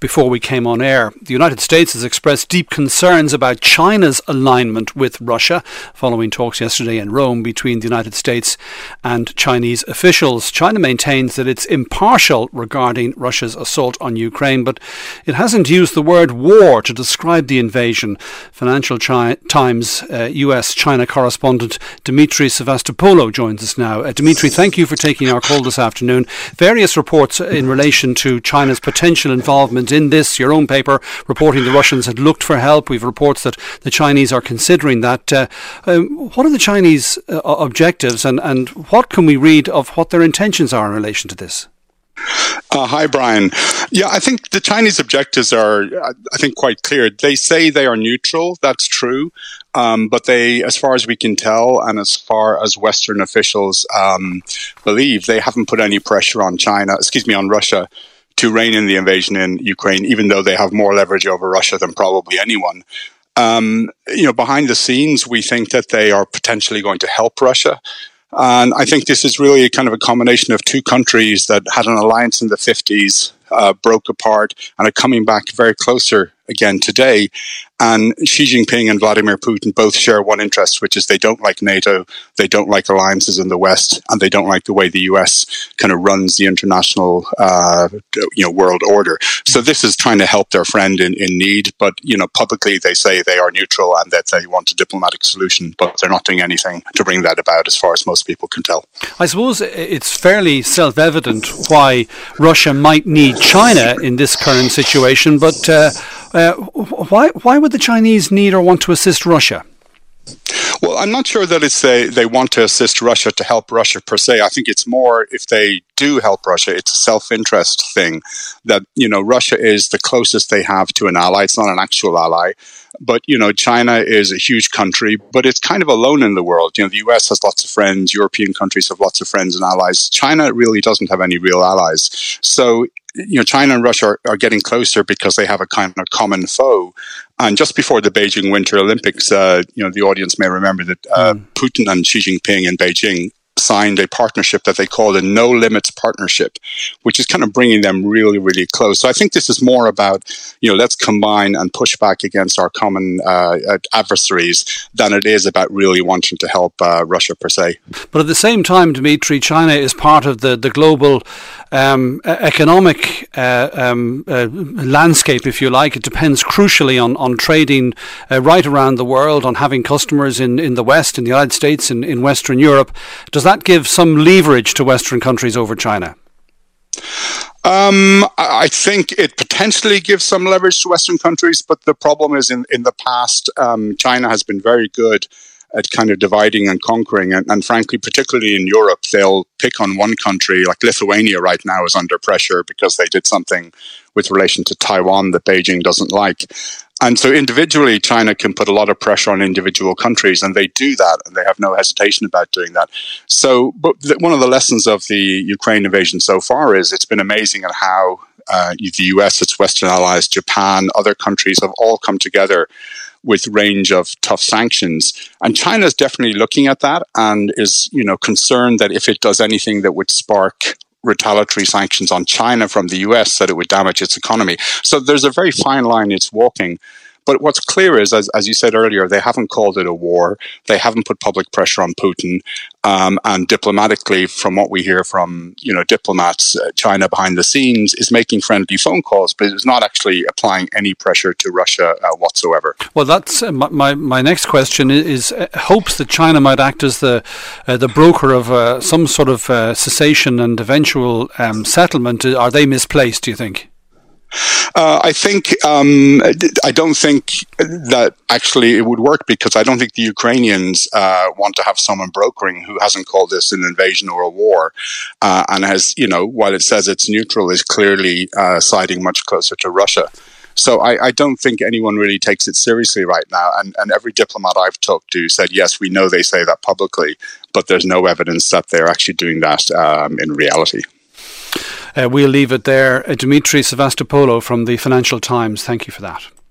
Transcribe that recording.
before we came on air. The United States has expressed deep concerns about China's alignment with Russia following talks yesterday in Rome between the United States and Chinese officials. China maintains that it's impartial regarding Russia's assault on Ukraine, but it hasn't used the word war to describe the invasion. Financial Times US-China correspondent Dimitri Sevastopoulou joins us now. Dimitri, thank you for taking our call this afternoon. Various reports in relation to China's potential involvement in this. Your own paper reporting the Russians had looked for help. We've reports that the Chinese are considering that. What are the Chinese objectives and what can we read of what their intentions are in relation to this? Hi, Brian. Yeah, I think the Chinese objectives are, quite clear. They say they are neutral. That's true. But they, as far as we can tell, and as far as Western officials believe, they haven't put any pressure on Russia to rein in the invasion in Ukraine, even though they have more leverage over Russia than probably anyone. Behind the scenes, we think that they are potentially going to help Russia. And I think this is really kind of a combination of two countries that had an alliance in the 50s, broke apart, and are coming back very closer again today. And Xi Jinping and Vladimir Putin both share one interest, which is they don't like NATO, they don't like alliances in the West, and they don't like the way the US kind of runs the international world order. So this is trying to help their friend in need, but publicly they say they are neutral and that they want a diplomatic solution, but they're not doing anything to bring that about as far as most people can tell. I suppose it's fairly self-evident why Russia might need China in this current situation, but why would the Chinese need or want to assist Russia? Well, I'm not sure that it's they want to assist Russia to help Russia per se. I think it's more if they do help Russia, it's a self-interest thing that, Russia is the closest they have to an ally. It's not an actual ally. But, China is a huge country, but it's kind of alone in the world. The US has lots of friends. European countries have lots of friends and allies. China really doesn't have any real allies. So, China and Russia are getting closer because they have a kind of common foe. And just before the Beijing Winter Olympics, the audience may remember that Putin and Xi Jinping in Beijing signed a partnership that they called a no limits partnership, which is kind of bringing them really, really close. So I think this is more about, let's combine and push back against our common adversaries than it is about really wanting to help Russia per se. But at the same time, Dimitri, China is part of the global economic landscape, if you like. It depends crucially on trading right around the world, on having customers in the West, in the United States, in Western Europe. Does that give some leverage to Western countries over China? I think it potentially gives some leverage to Western countries, but the problem is in the past, China has been very good at kind of dividing and conquering. And frankly, particularly in Europe, they'll pick on one country. Like Lithuania right now is under pressure because they did something with relation to Taiwan that Beijing doesn't like. And so individually, China can put a lot of pressure on individual countries, and they do that, and they have no hesitation about doing that. So but one of the lessons of the Ukraine invasion so far is it's been amazing at how the US, its Western allies, Japan, other countries have all come together with range of tough sanctions. And China is definitely looking at that and is, concerned that if it does anything that would spark retaliatory sanctions on China from the US, that it would damage its economy. So there's a very fine line it's walking. But what's clear is, as you said earlier, they haven't called it a war. They haven't put public pressure on Putin. And diplomatically, from what we hear from diplomats, China behind the scenes is making friendly phone calls, but it's not actually applying any pressure to Russia whatsoever. Well, that's my next question is hopes that China might act as the broker of some sort of cessation and eventual settlement. Are they misplaced, do you think? I don't think that actually it would work because I don't think the Ukrainians want to have someone brokering who hasn't called this an invasion or a war and has, while it says it's neutral, is clearly siding much closer to Russia. So I don't think anyone really takes it seriously right now. And every diplomat I've talked to said, yes, we know they say that publicly, but there's no evidence that they're actually doing that in reality. We'll leave it there. Dimitri Sevastopoulou from the Financial Times, thank you for that.